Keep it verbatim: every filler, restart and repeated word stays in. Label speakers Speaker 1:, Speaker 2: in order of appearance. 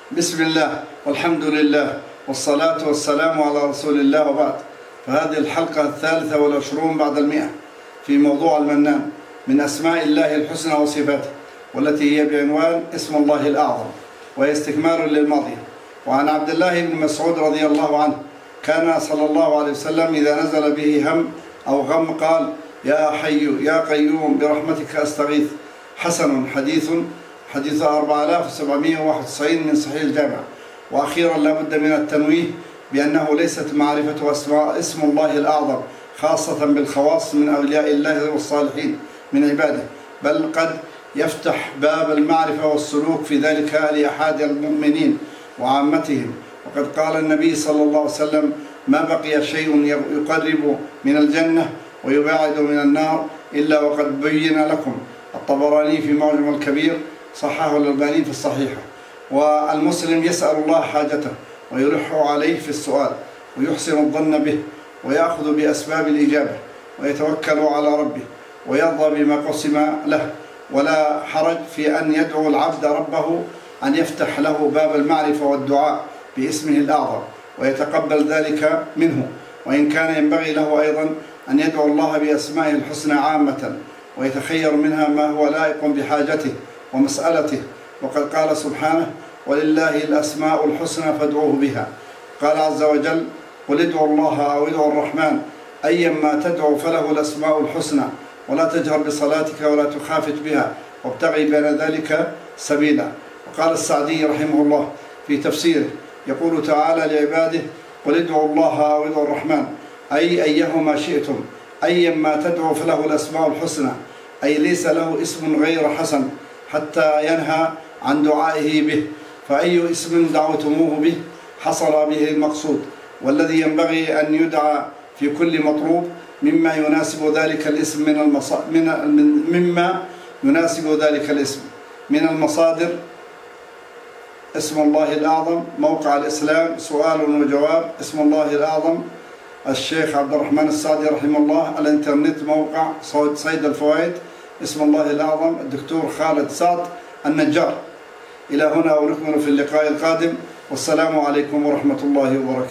Speaker 1: بسم الله والحمد لله والصلاة والسلام على رسول الله، وبعد. فهذه الحلقة الثالثة والعشرون بعد المئة في موضوع المنان من أسماء الله الحسنى وصفاته، والتي هي بعنوان اسم الله الأعظم، وهي استكمال للماضي. وعن عبد الله بن مسعود رضي الله عنه كان صلى الله عليه وسلم إذا نزل به هم أو غم قال: يا حي يا قيوم برحمتك أستغيث. حسن حديث حديث أربعة آلاف وسبعمئة وواحد وتسعين من صحيح الجامع. وأخيرا لا بد من التنويه بأنه ليست معرفة أسماء اسم الله الأعظم خاصة بالخواص من أولياء الله والصالحين من عباده، بل قد يفتح باب المعرفة والسلوك في ذلك لأحد المؤمنين وعامتهم. وقد قال النبي صلى الله عليه وسلم: ما بقي شيء يقرب من الجنة ويباعد من النار إلا وقد بين لكم. الطبراني في معجم الكبير، صححه الألباني في الصحيحة. والمسلم يسأل الله حاجته ويلح عليه في السؤال، ويحسن الظن به، ويأخذ بأسباب الإجابة، ويتوكل على ربه، ويرضى بما قسم له. ولا حرج في أن يدعو العبد ربه أن يفتح له باب المعرفة والدعاء باسمه الأعظم، ويتقبل ذلك منه. وإن كان ينبغي له أيضا أن يدعو الله بأسمائه الحسنى عامة، ويتخير منها ما هو لائق بحاجته ومسألته. وقد قال سبحانه: ولله الأسماء الحسنى فادعوه بها. قال عز وجل: قل ادعوا الله أو ادعوا الرحمن أيما تدعو فله الأسماء الحسنى ولا تجهر بصلاتك ولا تخافت بها وابتغي بين ذلك سبيلا. وقال السعدي رحمه الله في تفسيره يقول تعالى لعباده: قل ادعوا الله أو ادعوا الرحمن أي أيهما شئتم أيما تدعو فله الأسماء الحسنى، أي ليس له اسم غير حسن حتى ينهى عن دعائه به، فأي اسم دعوتموه به حصل به المقصود. والذي ينبغي أن يدعى في كل مطلوب مما يناسب ذلك الاسم من المص... من... مما يناسب ذلك الاسم من المصادر: اسم الله الأعظم، موقع الإسلام، سؤال وجواب، اسم الله الأعظم، الشيخ عبد الرحمن السعدي رحمه الله، الانترنت، موقع صيد الفوائد، اسم الله الأعظم، الدكتور خالد سعد النجار. إلى هنا ونكمل في اللقاء القادم، والسلام عليكم ورحمة الله وبركاته.